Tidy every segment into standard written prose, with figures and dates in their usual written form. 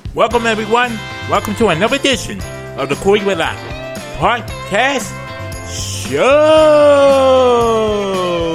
Welcome, everyone. Welcome to another edition of the Corey Whitlock Podcast Show.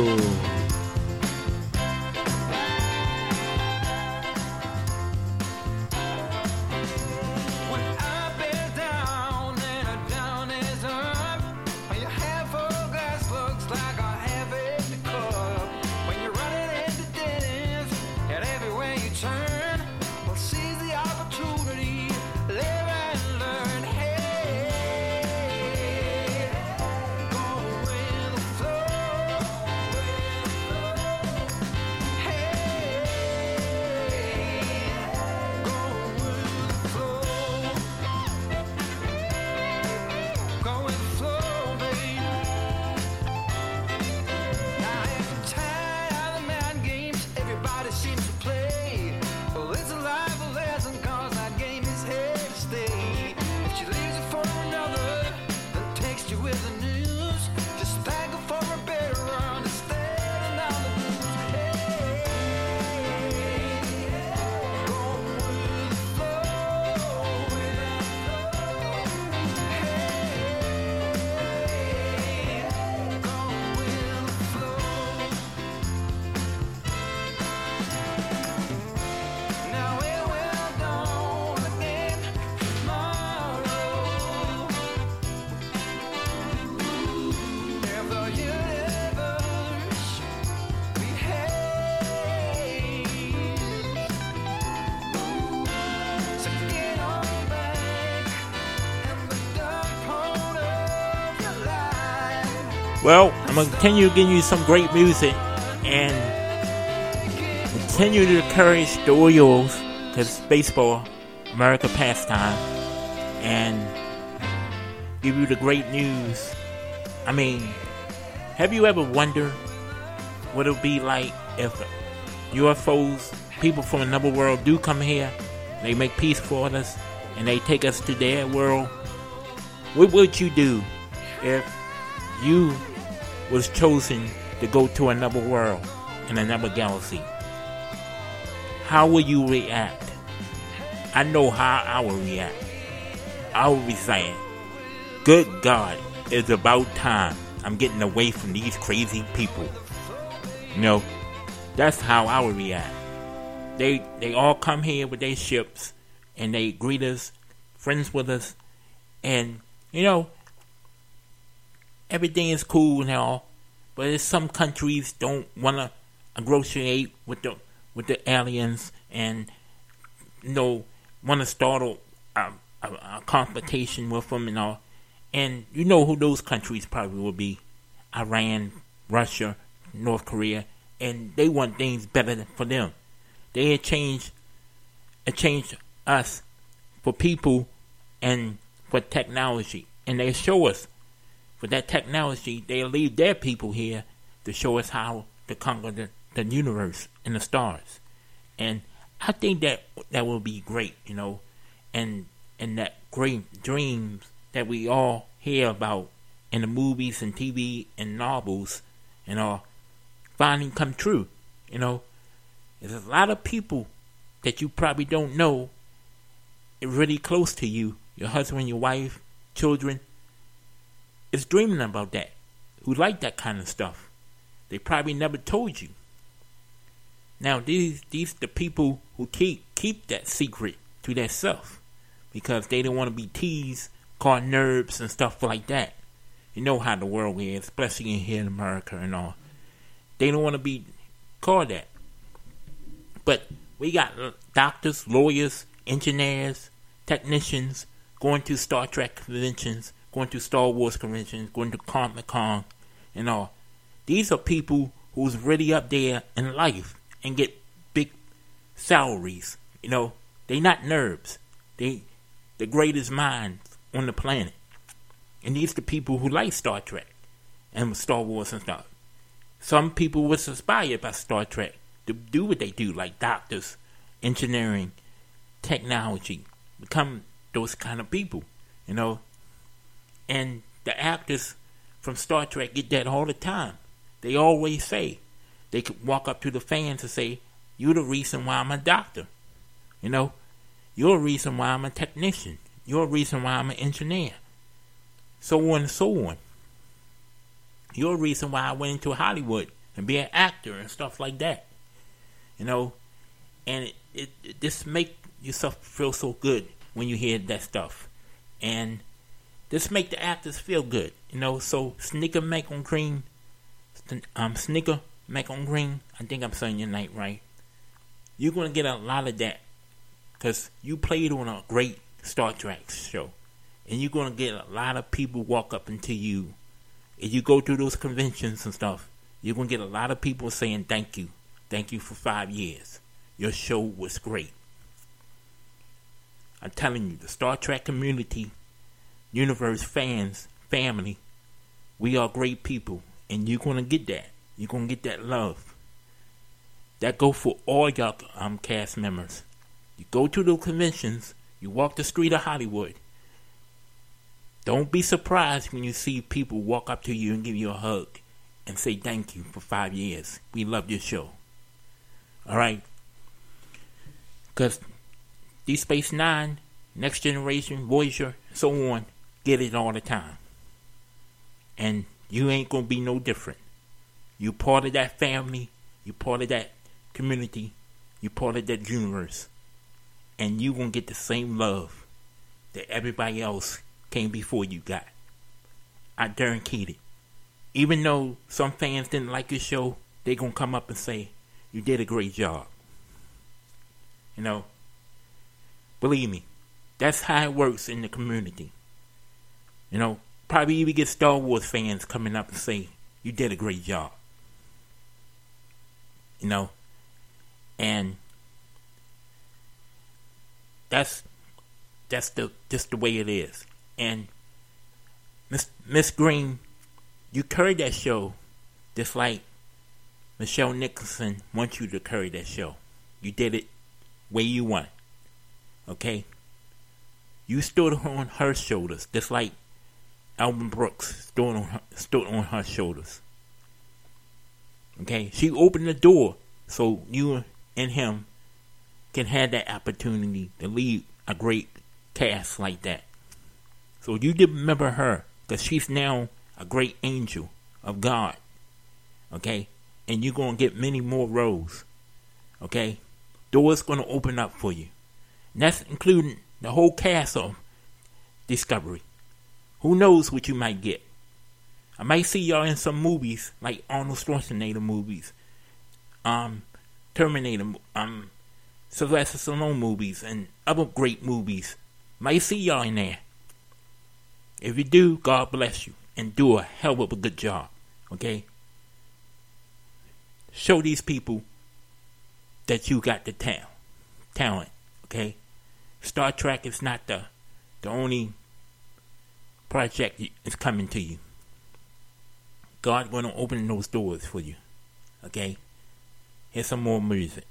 Well, I'm going to continue giving you some great music and continue to encourage the Orioles, because baseball, America pastime, and give you the great news. I mean, have you ever wondered what it would be like if UFOs, people from another world, do come here, they make peace for us, and they take us to their world? What would you do if you was chosen to go to another world in another galaxy? How will you react? I know how I will react. I will be saying, good God, it's about time I'm getting away from these crazy people. You know, that's how I will react. They all come here with their ships and they greet us, friends with us, and you know, everything is cool and all, but some countries don't want to negotiate with the aliens, and you know, want to start a confrontation with them and all. And you know who those countries probably will be: Iran, Russia, North Korea, and they want things better for them. They changed us for people and for technology, and they show us. For that technology, they'll leave their people here to show us how to conquer the universe and the stars. And I think that will be great, you know, and that great dreams that we all hear about in the movies and TV and novels and all finally come true, you know. There's a lot of people that you probably don't know really close to you, your husband, your wife, children, is dreaming about that, who like that kind of stuff. They probably never told you. Now, these the people who keep that secret to themselves because they don't want to be teased, called nerds and stuff like that. You know how the world is, especially in here in America and all. They don't want to be called that. But we got doctors, lawyers, engineers, technicians going to Star Trek conventions, going to Star Wars conventions, going to Comic-Con and all. These are people who's really up there in life and get big salaries. You know, they not nerds. They the greatest minds on the planet. And these are the people who like Star Trek and Star Wars and stuff. Some people was inspired by Star Trek to do what they do, like doctors, engineering, technology, become those kind of people, you know. And the actors from Star Trek get that all the time. They always say, they could walk up to the fans and say, "You're the reason why I'm a doctor." You know, You're the reason why I'm a technician. You're the reason why I'm an engineer. So on and so on. You're the reason why I went into Hollywood and be an actor and stuff like that. You know, and it just make yourself feel so good when you hear that stuff. And this make the actors feel good. You know, so Sneaker Mac on Green, Sneaker Mac on Green, I think I'm saying your name right. You're going to get a lot of that. Because you played on a great Star Trek show. And you're going to get a lot of people walk up into you. If you go through those conventions and stuff, you're going to get a lot of people saying thank you. Thank you for 5 years. Your show was great. I'm telling you, the Star Trek community, universe fans, family, we are great people. And you're going to get that. You're going to get that love. That go for all y'all cast members. You go to the conventions, you walk the street of Hollywood. Don't be surprised when you see people walk up to you and give you a hug and say thank you for 5 years. We love your show. Alright? Because Deep Space Nine, Next Generation, Voyager, so on, get it all the time. And you ain't going to be no different. You part of that family, you part of that community, you part of that universe. And you going to get the same love that everybody else came before you got. I guarantee it. Even though some fans didn't like your show, they going to come up and say, you did a great job. You know, believe me, that's how it works in the community. You know, probably even get Star Wars fans coming up and say, you did a great job. You know, and that's just the way it is. And Miss Green, you carried that show just like Michelle Nicholson wants you to carry that show. You did it where you want. Okay? You stood on her shoulders just like Alvin Brooks stood on her shoulders. Okay? She opened the door so you and him can have that opportunity to lead a great cast like that. So you did remember her, because she's now a great angel of God. Okay? And you're going to get many more roles. Okay? Doors going to open up for you. And that's including the whole cast of Discovery. Who knows what you might get? I might see y'all in some movies, like Arnold Schwarzenegger movies. Terminator, Sylvester Stallone movies, and other great movies. Might see y'all in there. If you do, God bless you. And do a hell of a good job. Okay? Show these people that you got the talent. Okay? Star Trek is not the only project is coming to you. God's going to open those doors for you. Okay? Here's some more music.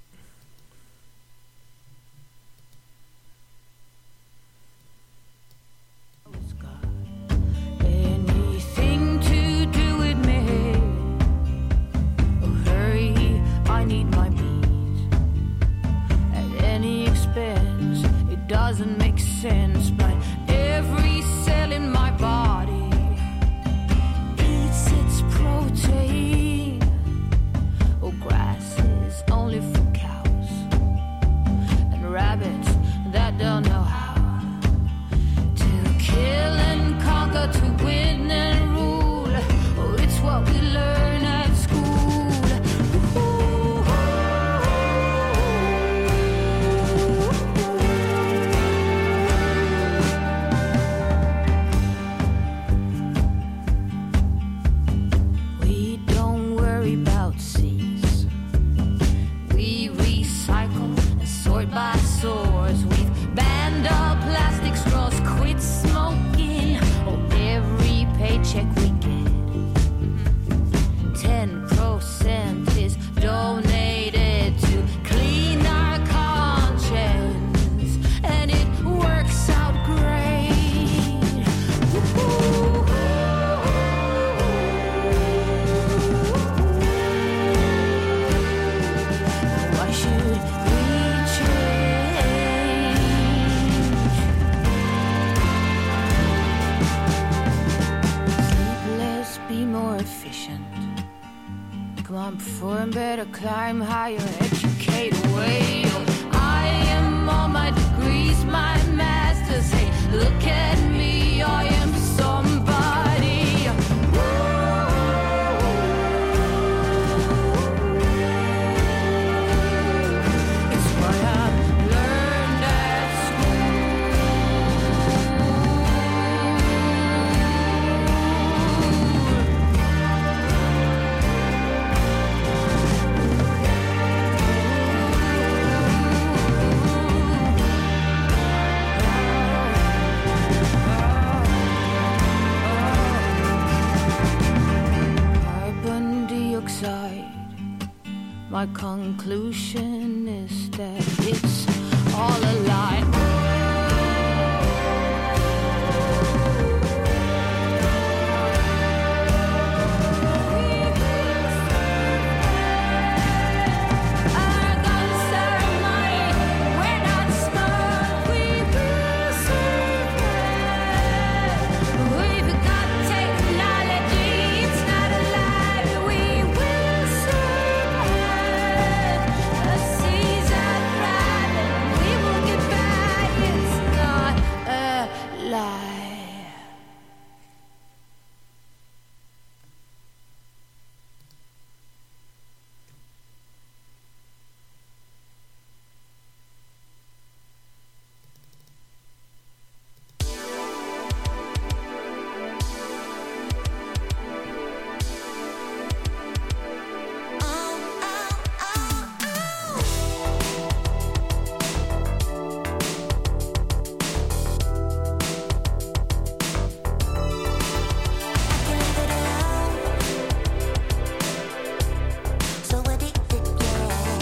Anything to do with me? Oh, hurry, I need my beat. At any expense, it doesn't make sense, but every cell in my body eats its protein. Oh, grass is only for cows and rabbits that don't know how to kill and conquer, to win and rule. Oh, it's what we learn at school. Ooh. perform better, climb higher, educate away. I am all my degrees, my masters. Hey, look at me, I am somebody. It's what I've learned at carbon dioxide. My conclusion is that it's all a lie. Our guns are money, we're not smart. We will survive. We've got technology, it's not a lie. We will survive. The seas are thriving, we will get back. It's not a lie. So addicted, yeah.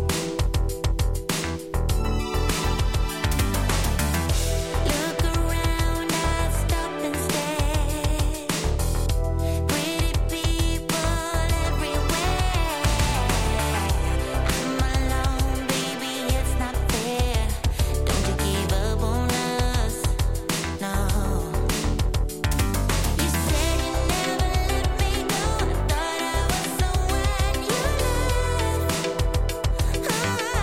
Look around, I stop and stare. Pretty people everywhere. I'm alone, baby, it's not fair. Don't you give up on us, no. You said you never let me go. I thought I was someone you loved. And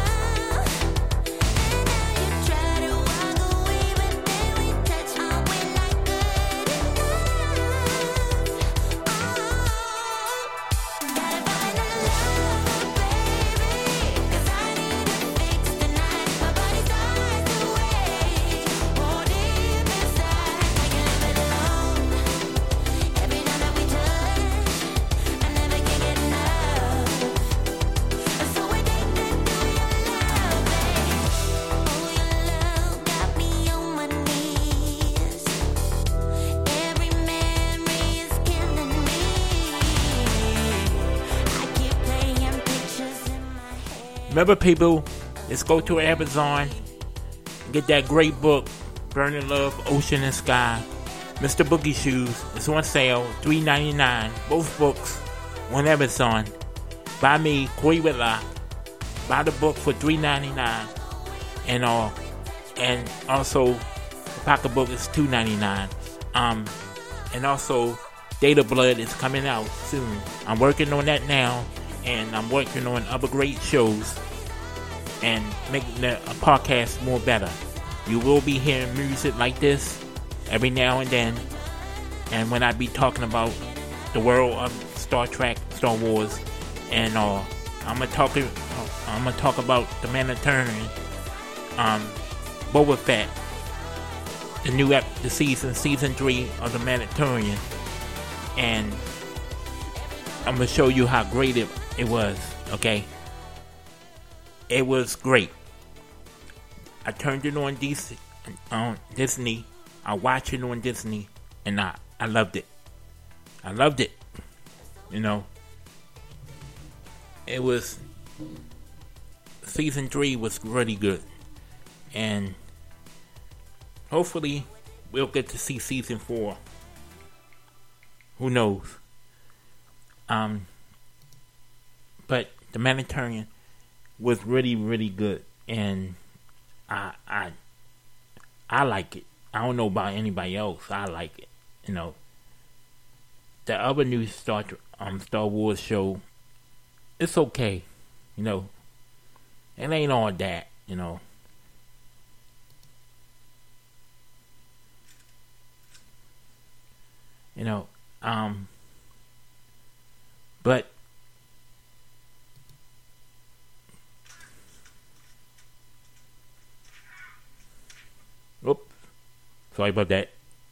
now you try to walk away, but then we touch. Are we not good enough? Gotta find a lover, baby, 'cause I need a fix tonight. My body starts to wake, oh deep inside. I can't live it alone. Every time that we touch, I never can get enough. I'm so addicted to your love, babe. Oh, your love got me on my knees. Every memory is killing me. I keep playing pictures in my head. Remember, people, let's go to Amazon and get that great book, Burning Love, Ocean and Sky. Mr. Boogie Shoes. It's on sale, $3.99. Both books on Amazon. By me, Koi Whitlock. Buy the book for $3.99 and all. And also, the pocketbook is $2.99. And also, Data Blood is coming out soon. I'm working on that now, and I'm working on other great shows and making the podcast more better. You will be hearing music like this every now and then, and when I be talking about the world of Star Trek, Star Wars, and all, I'm gonna talk about the Mandalorian, Boba Fett, the season 3 of the Mandalorian, and I'm gonna show you how great it was. Okay, it was great. I turned it on Disney. I watched it on Disney, and I loved it. I loved it. You know, it was season 3 was really good, and hopefully we'll get to see season 4. Who knows? But the Mandalorian was really, really good, and I like it. I don't know about anybody else. I like it. You know, the other new Star Wars show it's okay. It ain't all that. But oops, sorry about that.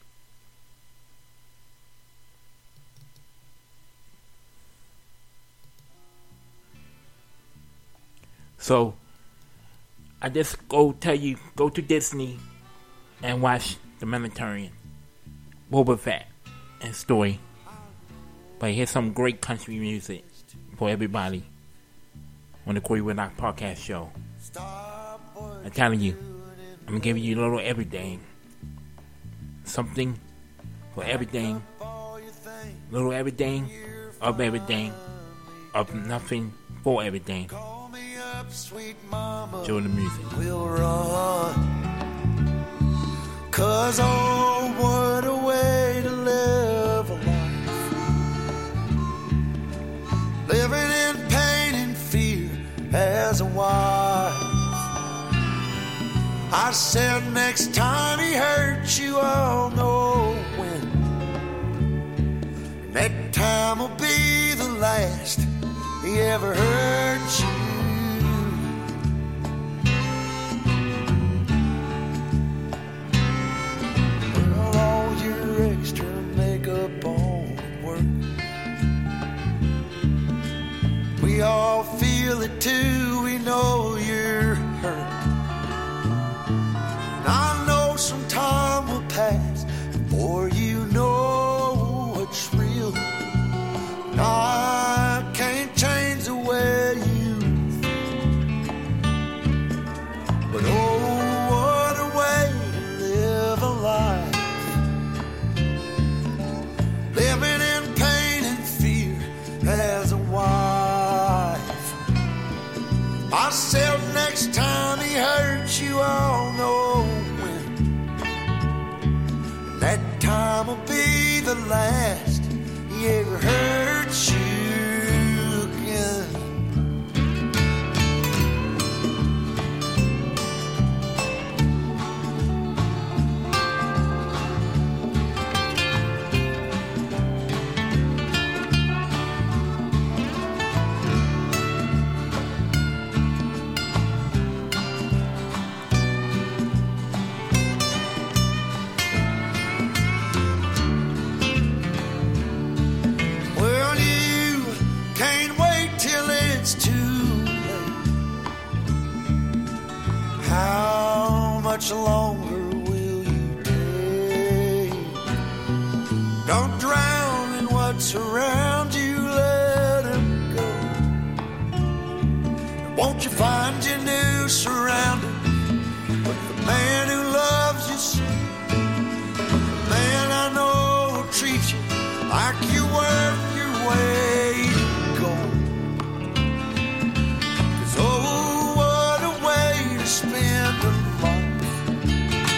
So I just go to Disney and watch The Mandalorian, Boba Fett, and story. But here's some great country music for everybody on the Corey Woodlock podcast show. I'm telling you, I'm giving you a little everything. Something for everything. Little everything, of nothing, for everything. Sweet mama, Show the music. we'll run. 'Cause oh, what a way to live a life. Living in pain and fear as a wife. I said next time he hurts you, I'll know when. And that time will be the last he ever hurt you. Extra makeup on work. We all feel it too. We know you're hurt. And I know some time will pass before you know what's real. And I can't change the way you feel. But oh, what a way to live a life. Living in pain and fear as a wife. I said next time he hurts you, I'll know when. And that time will be the last he ever hurts you again. Much longer will you take? Don't drown in what's around you, let it go. Won't you find your new surroundings with the man who loves you so? The man I know will treat you like you're worth your weight in gold. 'Cause oh, what a way to spend a life.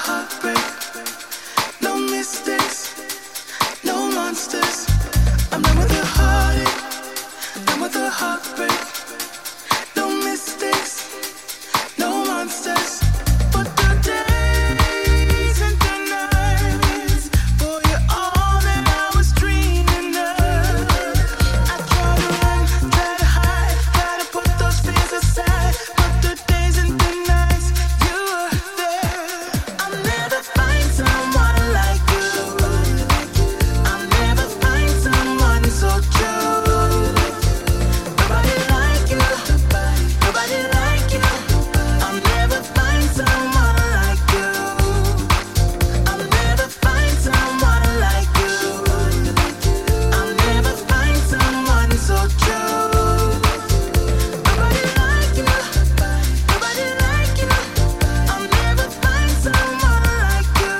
heartbreak. No mistakes, no monsters. I'm done with the heartache, done with the heartbreak. No mistakes, no monsters. But the days and the nights for you all that I was dreaming of. I try to run, try to hide, try to put those fears aside. But the days and the nights you were there. I'll never find someone like you. I'll never find someone so true. Nobody like you, nobody like you. I'll never find someone like you. I'll never find someone like you. I'll never find someone so true. Nobody like you, nobody like you. I'll never find someone like you.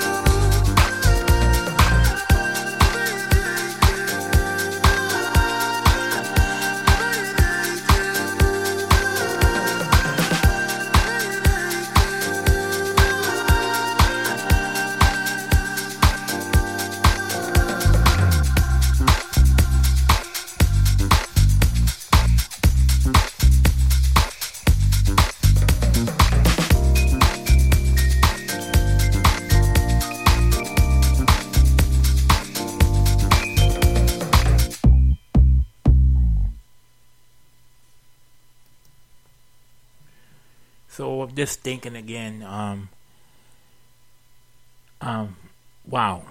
So I'm just thinking again, wow.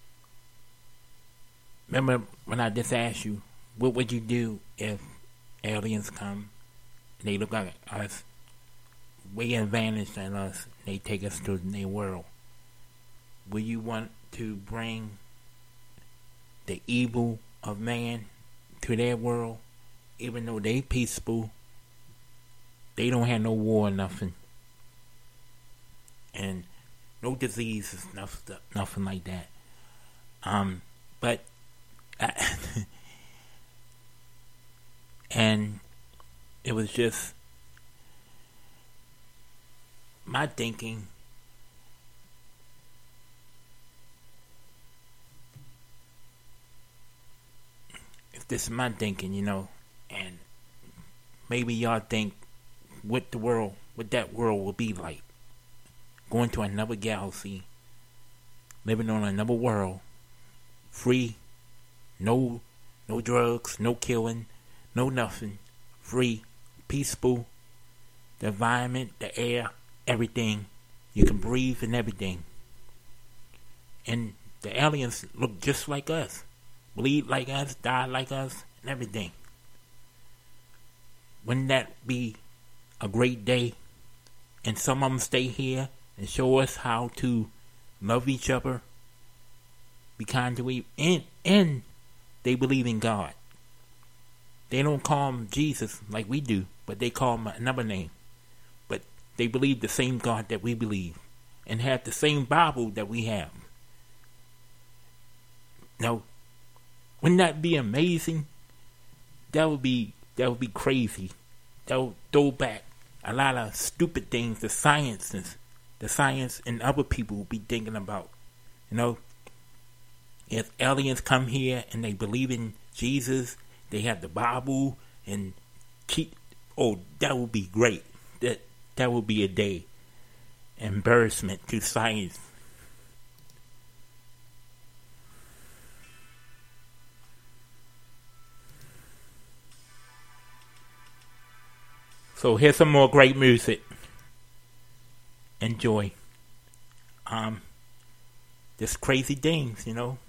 Remember when I just asked you, what would you do if aliens come and they look like us, way advanced than us, they take us to their world? Will you want to bring the evil of man to their world, even though they peaceful? They don't have no war or nothing. And no diseases, nothing like that. But and it was just my thinking. If this is my thinking, and maybe y'all think what that world will be like. Going to another galaxy, living on another world, free, no drugs, no killing, no nothing, free, peaceful, the environment, the air, everything, you can breathe and everything. And the aliens look just like us, bleed like us, die like us, and everything. Wouldn't that be a great day? And some of them stay here and show us how to love each other, be kind to each other, and they believe in God. They don't call him Jesus like we do, but they call him another name. But they believe the same God that we believe, and have the same Bible that we have. Now, wouldn't that be amazing? That would be crazy. That would throw back a lot of stupid things the science and other people will be thinking about. If aliens come here and they believe in Jesus, they have the Bible and that would be great. That would be a day. Embarrassment to science. So here's some more great music. Enjoy. Just crazy things,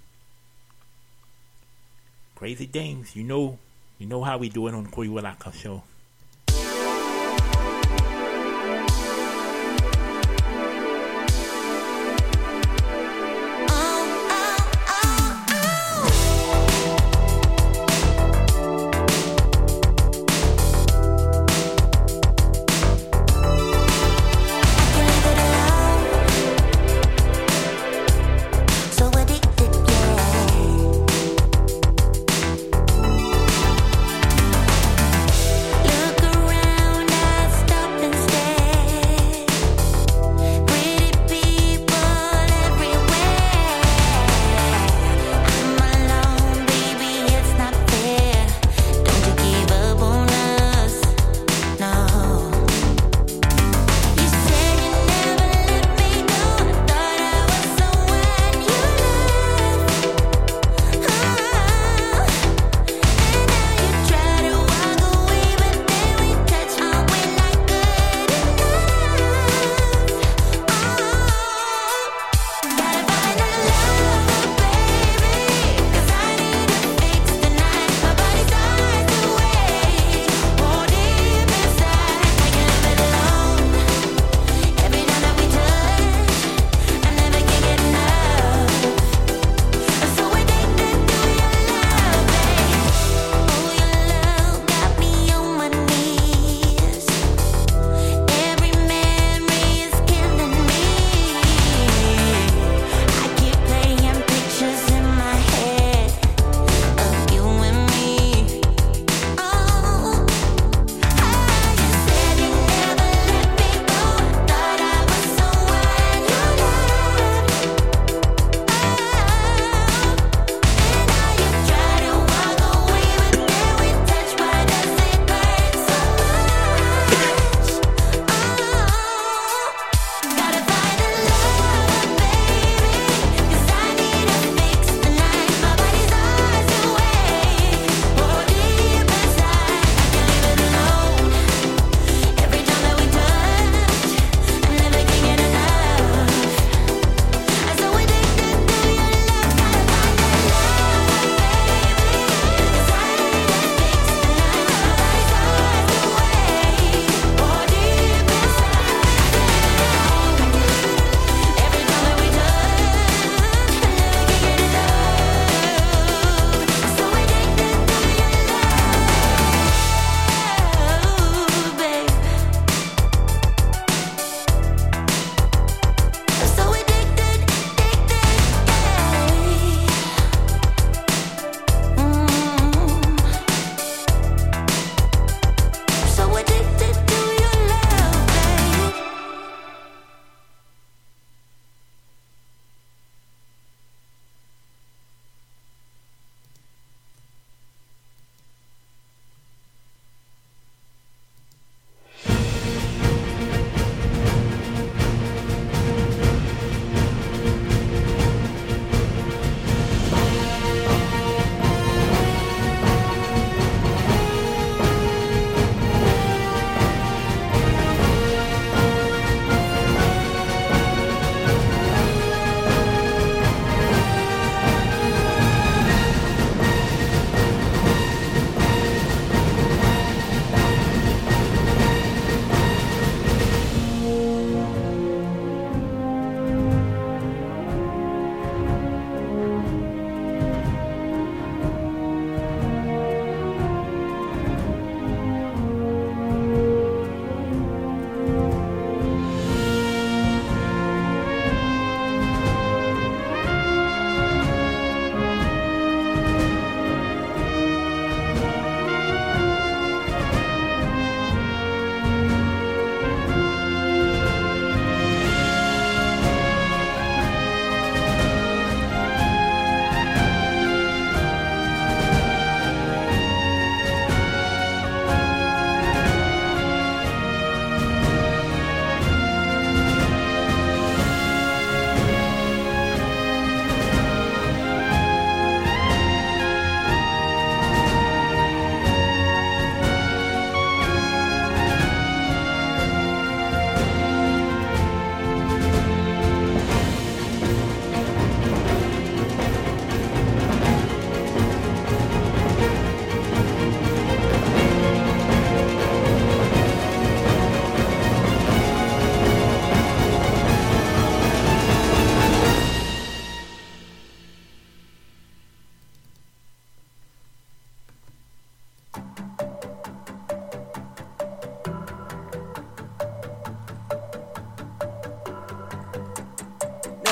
Crazy things. You know how we do it on the Corey Willaka Show. So addicted, yeah.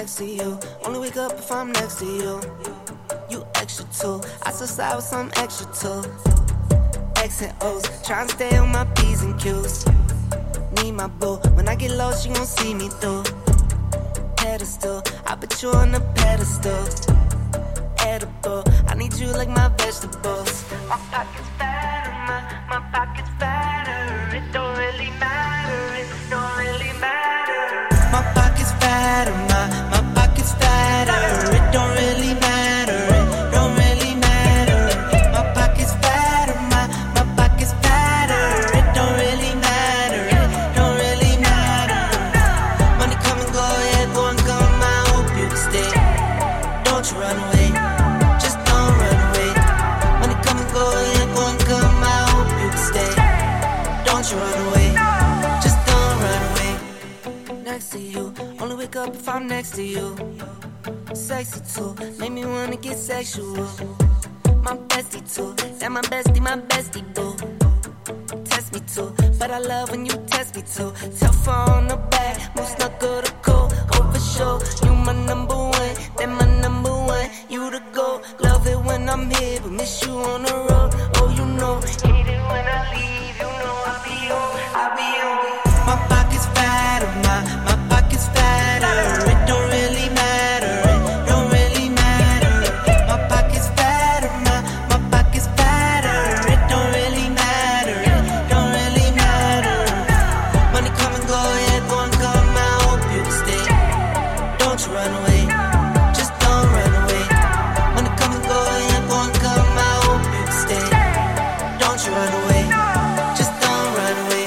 next to you. Only wake up if I'm next to you. You extra too. I subside with some extra too. X and O's, tryna stay on my P's and Q's. Need my boo. When I get lost, you gon' see me through. Pedestal, I put you on a pedestal. Edible, I need you like my vegetables. My pocket's fatter, my pocket's fatter. It don't really matter, it don't really matter. My pocket's fatter, my pocket's fatter. It don't really matter, it don't really matter. My pocket's fatter, my pocket's fatter. It don't really matter, it don't really matter. Money come and go, yeah, go and come. I hope you can stay. Don't you run away, just don't run away. Money come and go, yeah, go and come. I hope you can stay. Don't you run away, just don't run away. Next to you, only wake up if I'm next to you. Sexy too, make me wanna get sexual. My bestie too, that my bestie boo. Test me too, but I love when you test me too. Tough on the back, most snuggle to go. Oh for sure, you my number one, then my number one. You the go, love it when I'm here, but miss you on the road. Oh you know, hate it when I leave. You know I'll be on. My pocket's fatter, my pocket's fatter. It don't really matter, it don't really matter. My pocket's fatter, my pocket's fatter. It don't really matter, it don't really matter. Money come and go, yeah, go and come. I hope you can stay. Don't you run away, just don't run away. Money come and go, yeah, go and come. I hope you can stay. Don't you run away, just don't run away.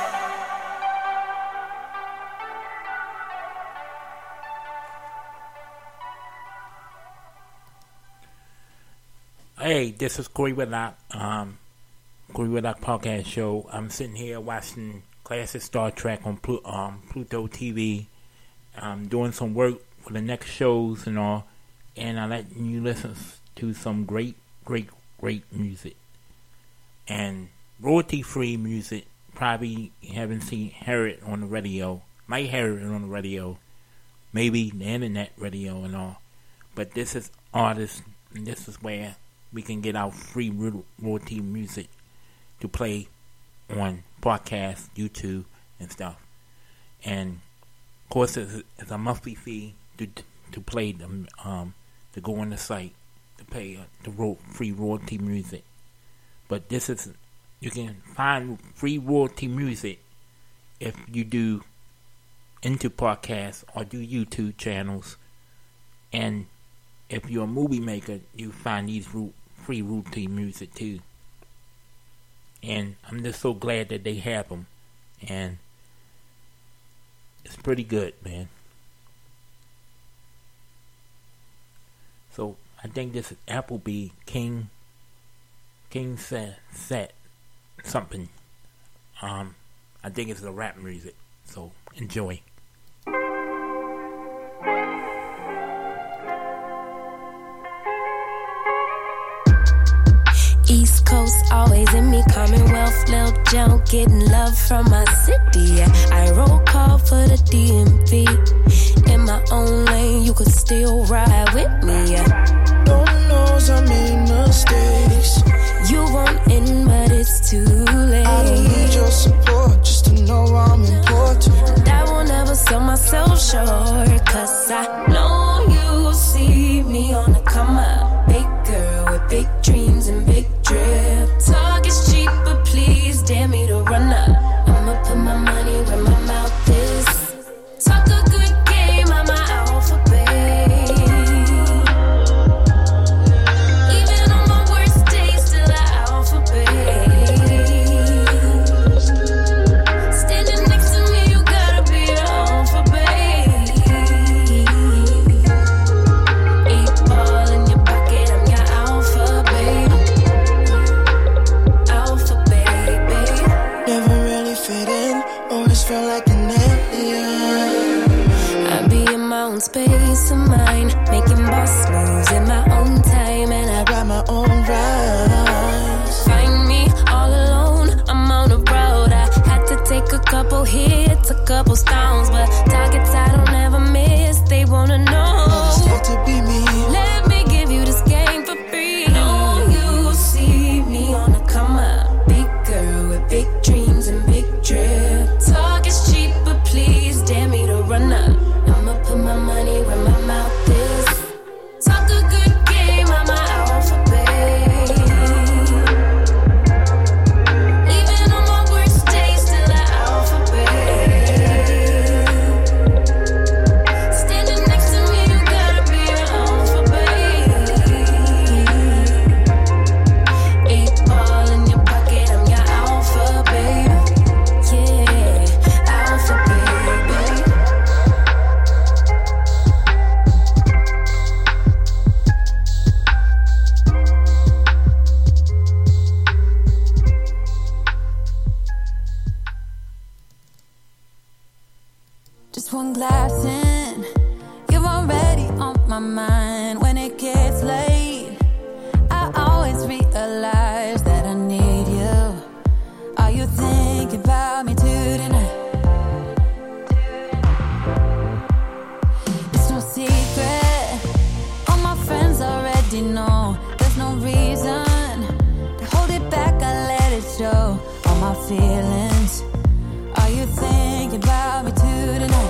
Hey, this is Corey Whitlock, Corey Whitlock Podcast Show. I'm sitting here watching classic Star Trek on Pluto TV. I'm doing some work for the next shows and all, and I let you listen to some great music. And royalty-free music, probably haven't heard it on the radio. Might hear it on the radio, maybe the internet radio and all. But this is artists, and this is where we can get our free royalty music to play on podcasts, YouTube, and stuff. And of course, it's a monthly fee to play them, to go on the site to pay the free royalty music. But this is, you can find free royalty music if you do into podcasts or do YouTube channels. And if you're a movie maker, you find these free royalty music too. And I'm just so glad that they have them. And it's pretty good, man. So I think this is Applebee King set something. I think it's the rap music. So enjoy. East Coast always in me, Commonwealth, Lil Joe, getting love from my city. Yeah. I roll call for the DMV. In my own lane, you could still ride with me. Yeah. Lord knows I made mistakes. You want in, but it's too late. I don't need your support just to know I'm important. I will never sell myself short, cause I know you see me on the come up. Big girl with big dreams and big drip. Talk is cheap, but please dare me to run up. I'ma put my money where my mouth is. Talk a good game, I'm an alphabet. Even on my worst days, still an alphabet. Standing next to me, you gotta be an alphabet. 8 ball in your pocket, I'm your alphabet. Alphabet, baby. Never really fit in, always felt like an alien. I be in my own space of mind, making boss moves in my own time, and I Got my own rise. find me all alone. I'm on the road. I had to take a couple hits, a couple stones, but targets I don't ever miss. they wanna know. It's not to be me. Let me give you this game for free. Know you see me on the come up. Big girl with big dreams and big drip. Talk is cheap, but please dare me to run up. I'ma put my money where my mouth is. Talk a good game, I'm an alphabet. Even on my worst days, still an alphabet. Standing next to me, you gotta be an alphabet. 8 ball in your pocket, I'm your alphabet. Yeah, alphabet. Just one glass in, you're already on my mind. When it gets late, I always realize that I need you. Are you thinking about me too tonight? It's no secret, all my friends already know. There's no reason to hold it back, I let it show. All my feelings, are you thinking about me too tonight?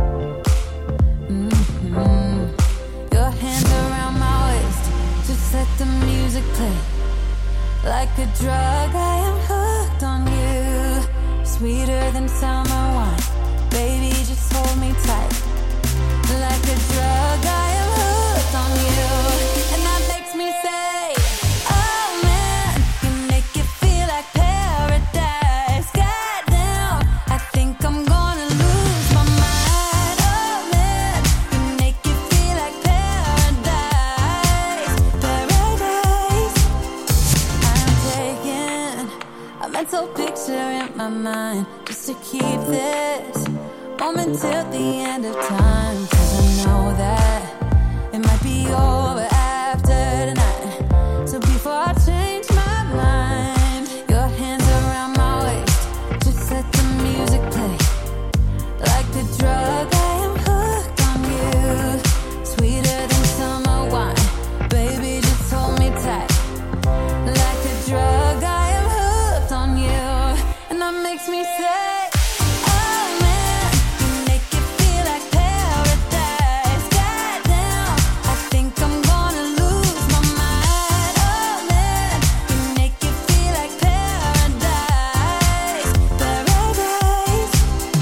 Your hands around my waist, just let the music play. Like a drug, I am hooked on you. Sweeter than summer wine, baby, just hold me tight. Like a drug, I am hooked on you. And that makes me say, oh man, you make it feel like paradise. Goddamn, I think I'm gonna lose my mind. Oh man, you make it feel like paradise. Paradise. I'm taking a mental picture in my mind just to keep this moment till the end of time. 'Cause I know that it might be over after tonight. So before I change my mind, your hands around my waist, just let the music play. Like a drug, I am hooked on you. Sweeter than summer wine, baby, just hold me tight. Like a drug, I am hooked on you. And that makes me say, oh man, you make it feel like paradise. Goddamn, I think I'm gonna lose my mind. Oh man, you make it feel like paradise. Paradise.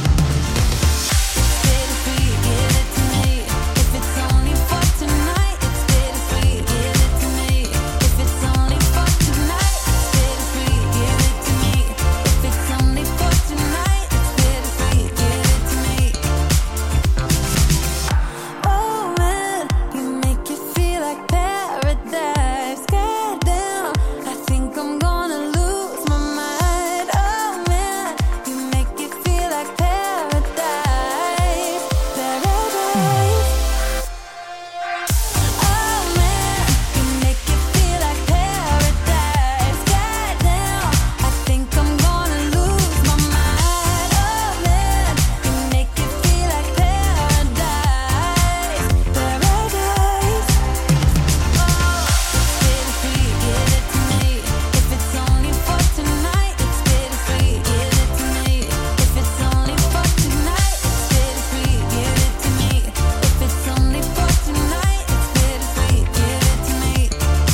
Bittersweet, give it to me. If it's only for tonight, it's bittersweet, give it to me. If it's only for tonight, it's bittersweet, give it to me. If it's only for tonight, it's bittersweet, give it to me. Oh man, you make it feel like paradise. Goddamn, I think I'm gonna lose my mind. Oh man, you make it feel like paradise. Paradise. Oh man, you make it feel like paradise. Goddamn, I think I'm gonna lose my mind. Oh man, you make it feel like paradise. Paradise. Bittersweet, give it to me. If it's only for tonight, it's bittersweet, give it to me. If it's only for tonight, it's bittersweet, give it to me. If it's only for tonight, it's bittersweet, give it to me.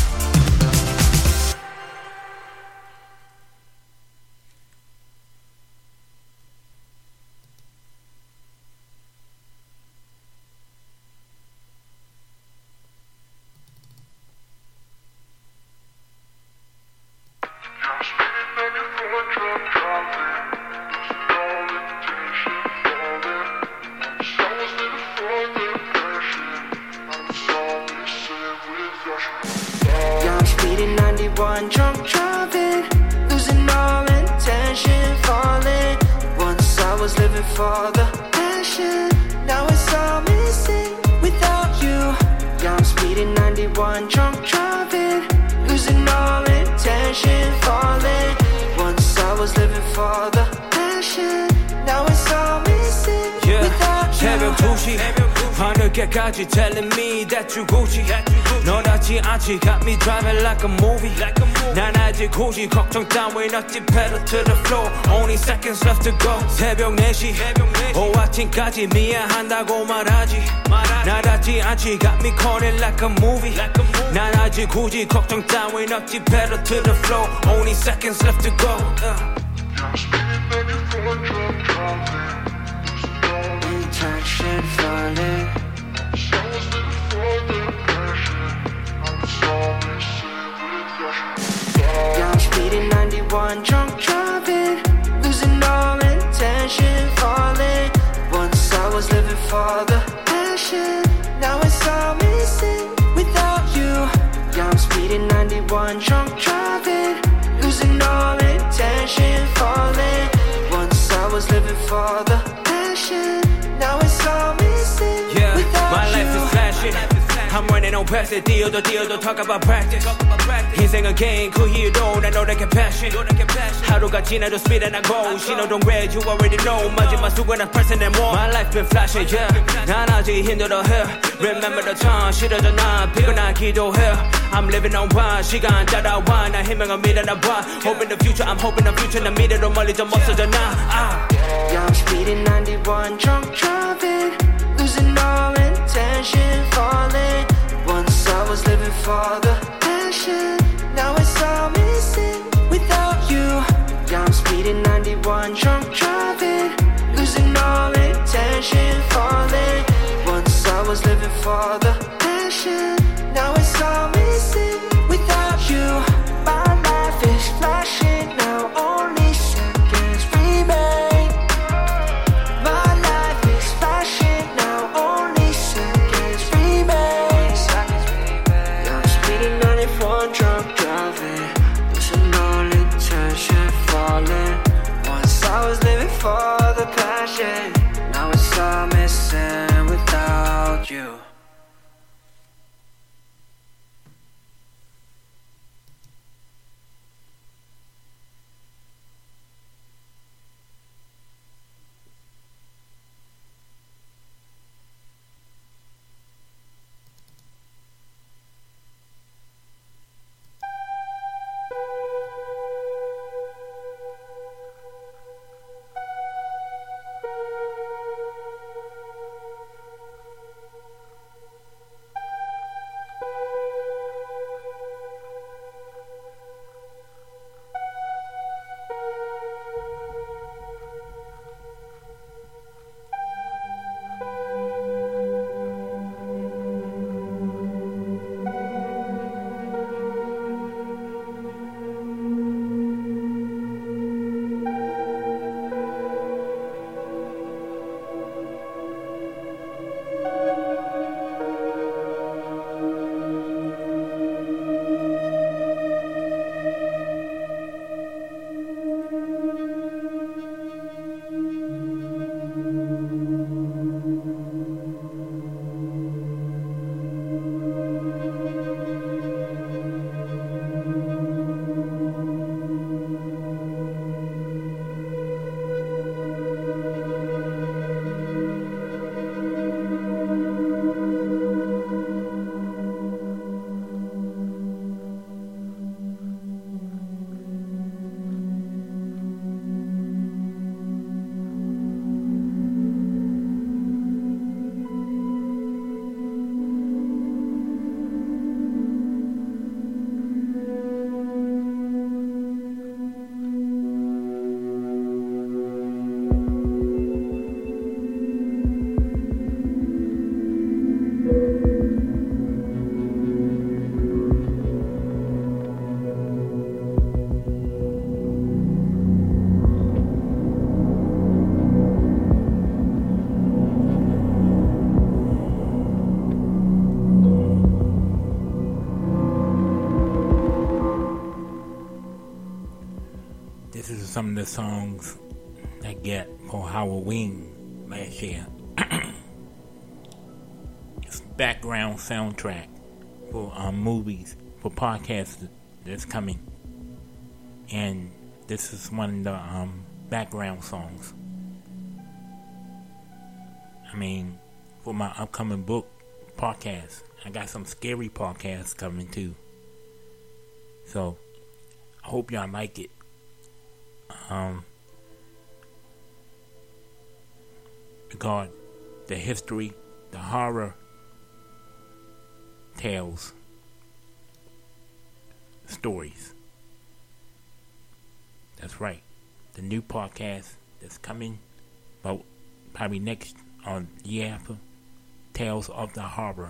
Yeah, I'm speeding 91, drunk driving, losing all intention, falling. Once I was living for the passion, now it's all missing without you. Yeah, I'm speeding 91, drunk driving, losing all intention, falling. Once I was living for the passion, now it's all missing without you. 새벽 2시 하늘 늦게까지 telling me that you Gucci 너답지 않지 got me driving like a movie 난 아직 굳이 걱정 따윈 없지 pedal to the floor only seconds left to go 새벽 4시 오아침까지 미안한다고 말하지 나답지 않지 got me calling like a movie 난 아직 굳이 걱정 따윈 없지 pedal to the floor only seconds left to go Intention falling Yeah, I'm speeding 91, drunk driving, losing all intention, falling. Once I was living for the passion, now it's all missing without you. Yeah, I'm speeding 91, drunk driving, losing all intention, falling. Once I was living for the passion, now it's all missing without my you. life is flashing I'm running on past it 뛰어도 talk about practice 인생은 game 그 이유도 난 너에게 passion 하루가 지나도 speed and I go 신호등 red you already know 마지막 수고는 person and more My life been flashing yeah 난 아직 힘들어해 Remember the time 싫어져 난 피곤한 기도해 I'm living on one 시간 따라와 나 희망을 믿어나 봐 Hoping the future I'm hoping the future 난 미래로 멀리 좀 없어져 나 Yeah, I'm speeding 91, drunk driving, losing all intention, falling. Once I was living for the passion, now it's all missing without you. Yeah, I'm speeding 91, drunk driving, losing all intention, falling. Once I was living for the passion, now it's all missing without you. My life is flashing now, only seconds remain. My life is flashing now, only seconds remain. Yeah, I'm speeding 91, drunk driving, losing all intention, falling. Once I was living for the passion, now it's all missing without you. This is some of the songs I get for Halloween last year. It's background soundtrack for movies, for podcasts that's coming. And this is one of the background songs. I mean, for my upcoming book podcast. I got some scary podcasts coming too. So I hope y'all like it. Regard the history, the horror tales, stories. That's right. The new podcast that's coming about probably next on year after, Tales of the Horror.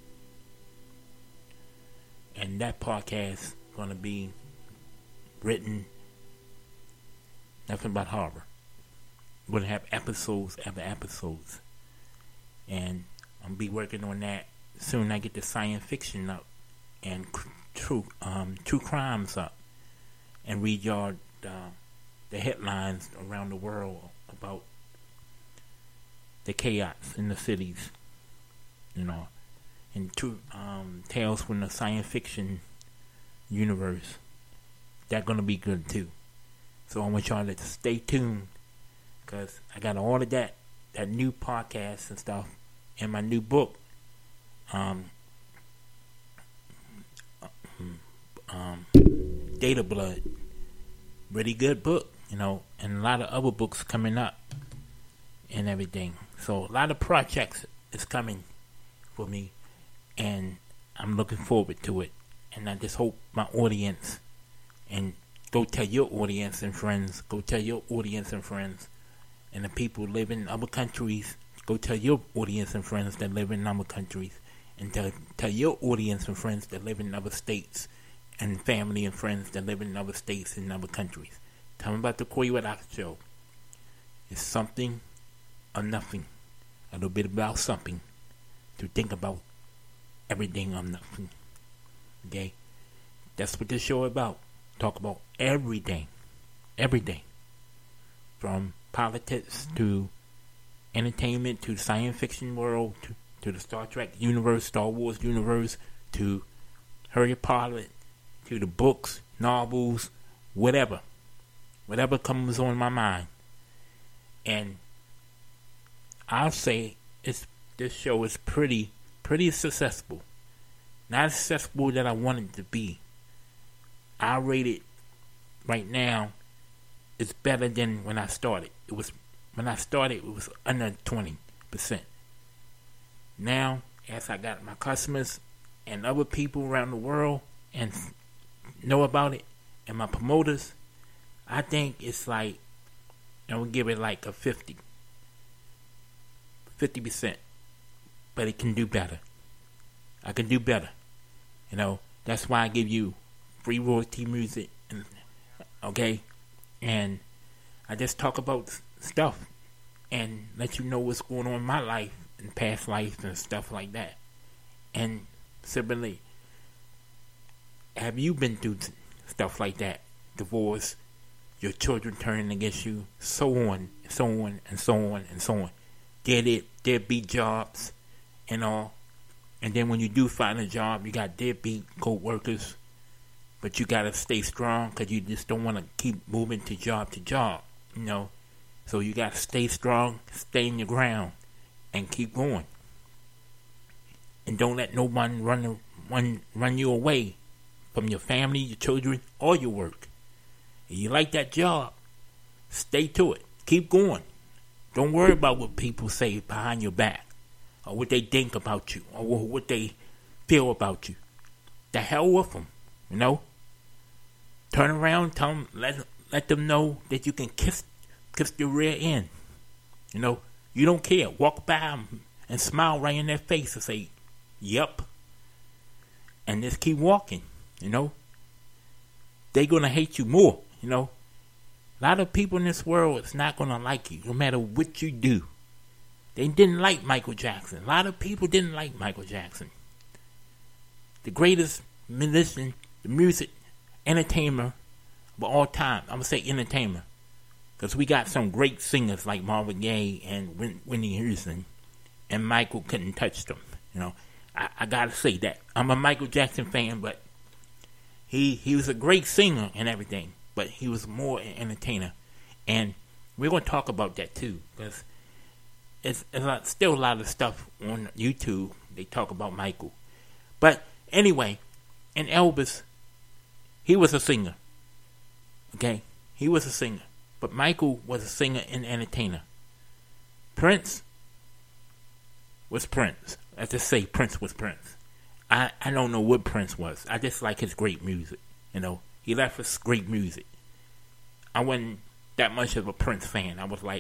And that podcast gonna be written nothing but horror. We're gonna have episodes after episodes. And I'm gonna be working on that soon. I get the science fiction up and true crimes up, and read y'all the headlines around the world about the chaos in the cities, and true tales from the science fiction universe. That's gonna be good too. So I want y'all to stay tuned, because I got all of that new podcast and stuff in my new book. Data Blood. Really good book, and a lot of other books coming up and everything. So a lot of projects is coming for me, and I'm looking forward to it. And I just hope my audience, and go tell your audience and friends, and the people who live in other countries, go tell your audience and friends that live in other countries, and tell your audience and friends that live in other states, and family and friends that live in other states and other countries. Tell them about the Corey White Show. It's something or nothing. A little bit about something to think about everything or nothing. Okay? That's what this show is about. Talk about everything. Everything. From politics to entertainment to the science fiction world to the Star Trek universe, Star Wars universe, to Harry Potter, to the books, novels, whatever comes on my mind. And I'll say this show is pretty successful. Not as successful that I want it to be. I rate it right now, it's better than when I started. When I started, it was under 20%. Now, as I got my customers and other people around the world and know about it, and my promoters, I think it's like, I would give it like a 50%. But it can do better. I can do better. That's why I give you free royalty music, okay? And I just talk about stuff and let you know what's going on in my life and past life and stuff like that. And similarly, have you been through stuff like that? Divorce, your children turning against you, so on, so on, and so on, and so on. Deadbeat jobs and all. And then when you do find a job, you got deadbeat co-workers, but you got to stay strong, because you just don't want to keep moving to job, So you got to stay strong, stay in your ground, and keep going. And don't let no one run you away from your family, your children, or your work. If you like that job, stay to it. Keep going. Don't worry about what people say behind your back, or what they think about you, or what they feel about you. The hell with them, Turn around, tell them, let them know that you can kiss the rear end. You don't care. Walk by them and smile right in their face and say, "Yep," and just keep walking. They're gonna hate you more. A lot of people in this world is not gonna like you, no matter what you do. They didn't like Michael Jackson. A lot of people didn't like Michael Jackson. The greatest musician, the music entertainer of all time. I'm going to say entertainer, because we got some great singers like Marvin Gaye and Whitney Houston, and Michael couldn't touch them. I got to say that. I'm a Michael Jackson fan, but he was a great singer and everything, but he was more an entertainer. And we're going to talk about that too, because it's still a lot of stuff on YouTube. They talk about Michael. But anyway, and Elvis, he was a singer. Okay? He was a singer. But Michael was a singer and entertainer. Prince was Prince. Let's just say Prince was Prince. I don't know what Prince was. I just like his great music. You know, he left us great music. I wasn't that much of a Prince fan. I was like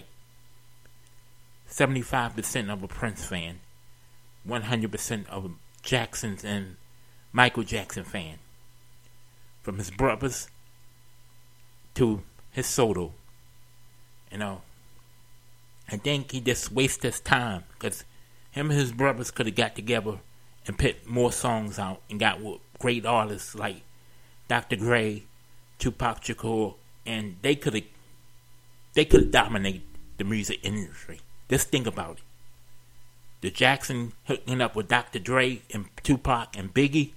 75% of a Prince fan, 100% of a Jackson's and Michael Jackson fan. From his brothers to his solo. You know, I think he just wasted his time because him and his brothers could have got together and put more songs out and got with great artists like Dr. Dre, Tupac Shakur, and they could have dominated the music industry. Just think about it. The Jackson hooking up with Dr. Dre and Tupac and Biggie,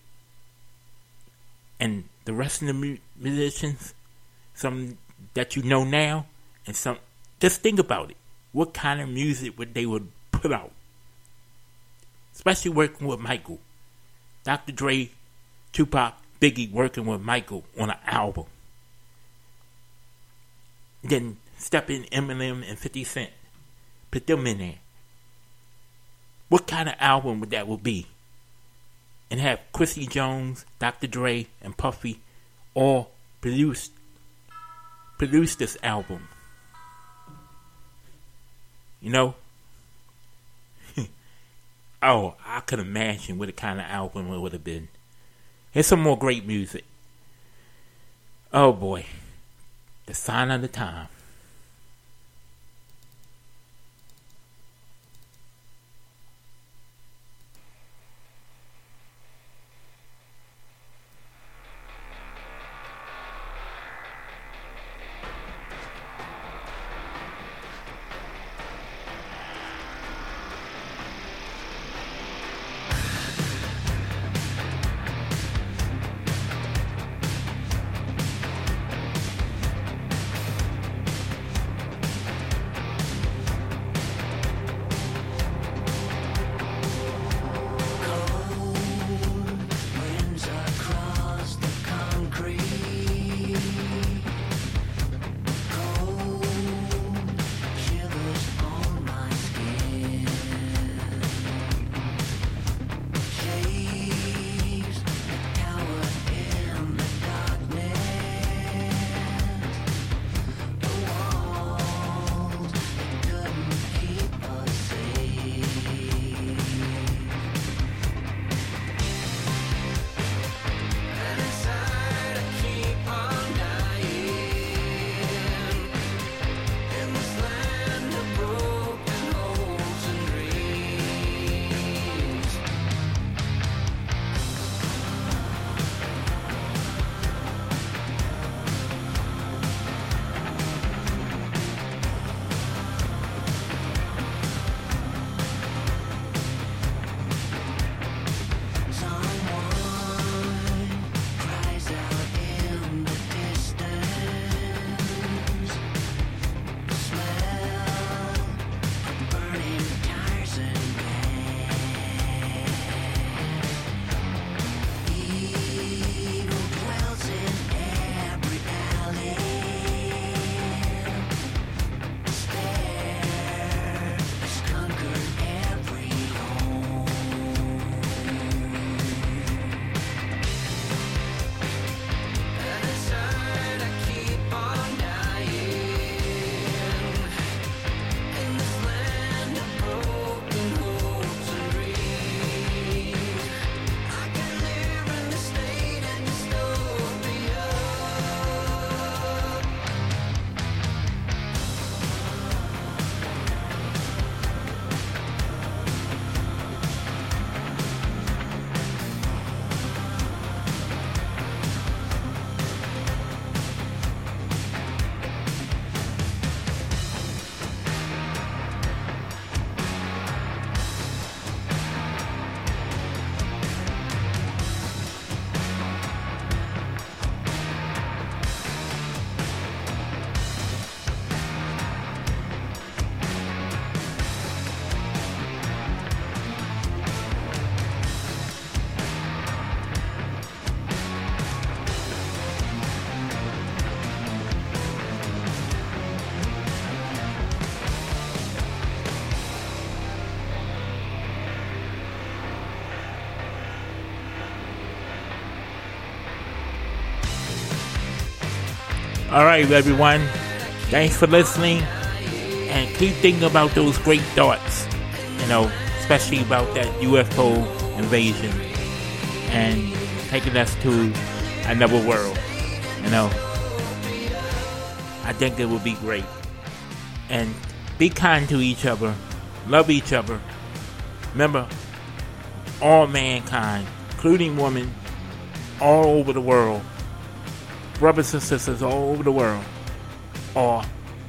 and the rest of the musicians, some that you know now, and some. Just think about it. What kind of music they would put out? Especially working with Michael. Dr. Dre, Tupac, Biggie working with Michael on an album. Then step in Eminem and 50 Cent. Put them in there. What kind of album would that be? And have Quincy Jones, Dr. Dre, and Puffy all produce this album. You know? Oh, I could imagine what kind of album it would have been. Here's some more great music. Oh boy. The Sign of the Time. All right, everyone. Thanks for listening. And keep thinking about those great thoughts, especially about that UFO invasion and taking us to another world. I think it would be great. And be kind to each other. Love each other. Remember, all mankind, including women, all over the world, brothers and sisters all over the world, all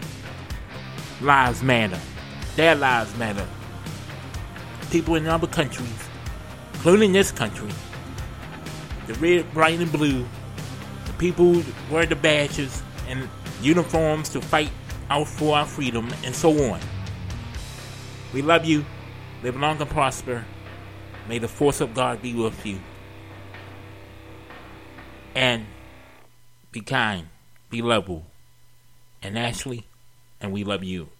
lives matter. Their lives matter. People in other countries, including this country, the red, white, and blue, the people who wear the badges and uniforms to fight out for our freedom, and so on. We love you. Live long and prosper. May the force of God be with you. And be kind, be lovable. And Ashley, and we love you.